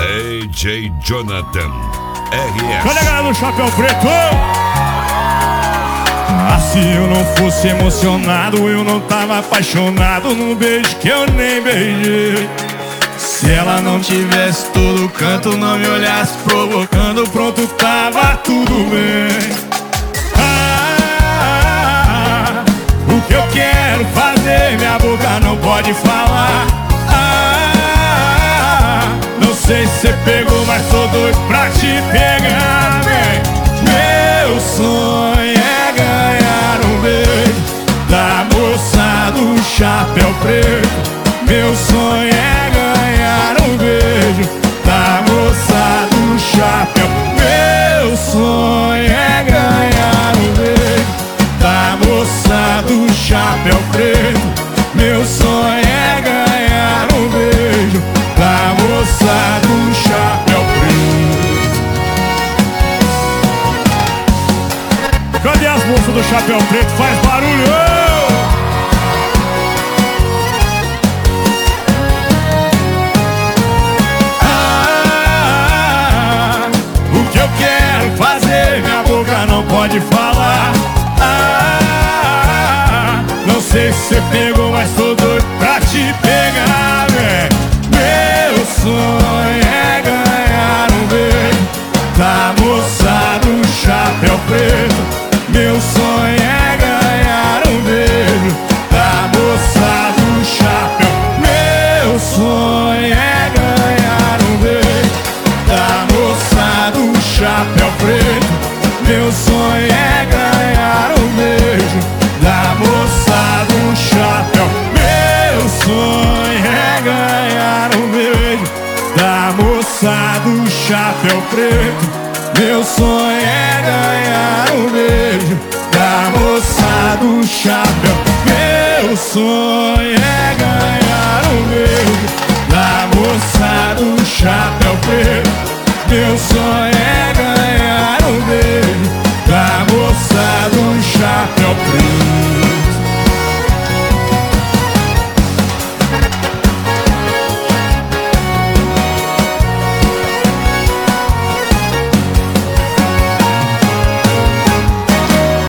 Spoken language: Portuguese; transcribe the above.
DJ Jonathan RS. Olha a galera do Chapéu Preto. Ah, se eu não fosse emocionado, eu não tava apaixonado num beijo que eu nem beijei. Se ela não tivesse todo canto, não me olhasse provocando, pronto, tava tudo bem. O que eu quero fazer, minha boca não pode falar. Não sei se você pegou, mas tô doido pra te pegar, vem. Meu sonho é ganhar um beijo da moça do chapéu preto. Meu sonho é ganhar um beijo da moça do chapéu. Meu sonho é ganhar um beijo da moça do chapéu preto. Meu sonho é ganhar um beijo da moça do chapéu preto. Cadê as moças do chapéu preto? Faz barulho! O que eu quero fazer, minha boca não pode falar. Não sei se você pegou, mas tô doido pra te pegar, véi. Meu sonho é ganhar um beijo da moça do chapéu preto. Meu sonho é ganhar um beijo da moça do chapéu. Meu sonho é ganhar um beijo da moça do chapéu preto. Meu sonho é ganhar um beijo da moça do chapéu. Meu sonho é ganhar um beijo da moça do chapéu preto. Meu sonho é ganhar um beijo da moça do chapéu. Meu sonho é ganhar um beijo da moça do chapéu preto. Meu sonho é